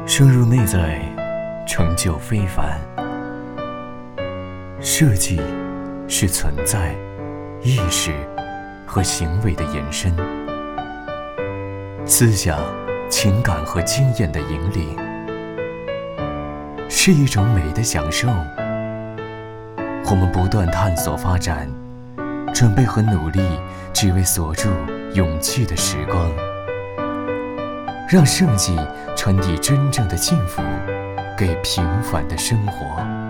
深入内在，成就非凡。设计是存在、意识和行为的延伸，思想、情感和经验的引领，是一种美的享受。我们不断探索发展，准备和努力，只为锁住永去的时光，让设计传递真正的幸福给平凡的生活。